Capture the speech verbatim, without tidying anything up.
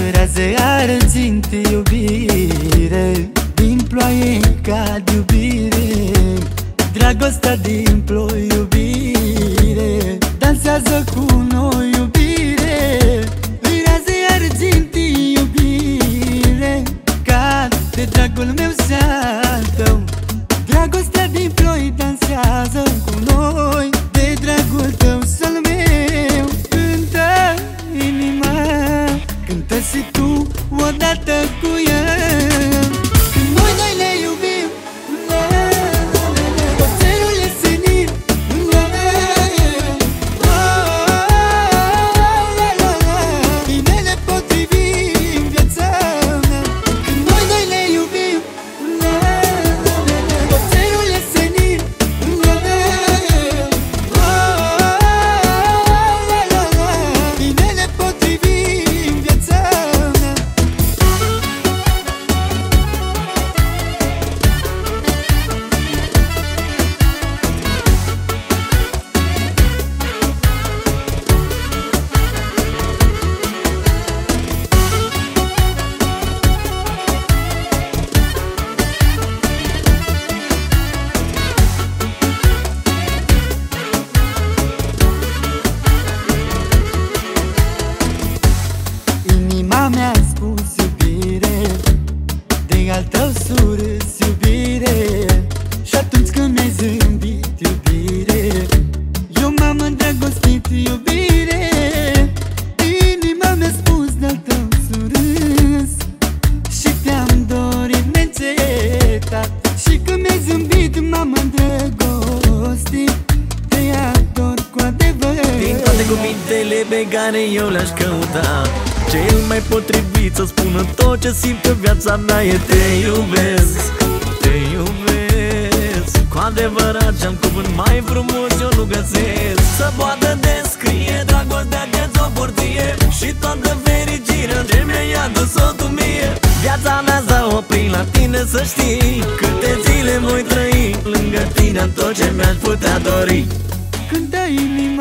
Raze argint iubire, din ploaie cad iubire, dragostea din ploi iubire, dansează cu noi iubire. Raze argint iubire, cad de dragul meu și al tău, dragostea din ploi dansează cu noi, de dragul tău și al meu. Cântă inima, cântă și tu odată cu el. Când noi doi ne iubim, la, la, la, la, tot cerul e senin, la, la, oh, la, la, la, bine ne potrivim viața mea. Când noi doi ne iubim, la, la, la, la, tot cerul e senin, la, la, oh, la, la, la, bine ne potrivim viața mea. Inima mi-a spus iubire, de al tău surâs iubire, și atunci când mi-ai zâmbit iubire, eu m-am îndrăgostit iubire. Inima mi-a spus de al tău surâs și te-am dorit neîncetat, și când mi-ai zâmbit m-am îndrăgostit, te ador cu adevărat. Din toate cuvintele pe care eu le-aș căuta, cel mai potrivit să spună tot ce simt că viața mea e: te iubesc, te iubesc. Cu adevărat ce-am cuvânt mai frumos eu nu găsesc, să poată descrie dragostea de-ți o porție și toată fericirea ce mi-ai adus-o tu mie. Viața mea s-a oprit la tine, să știi, câte zile voi trăi lângă tine, tot ce mi-aș putea dori. Cântă inima,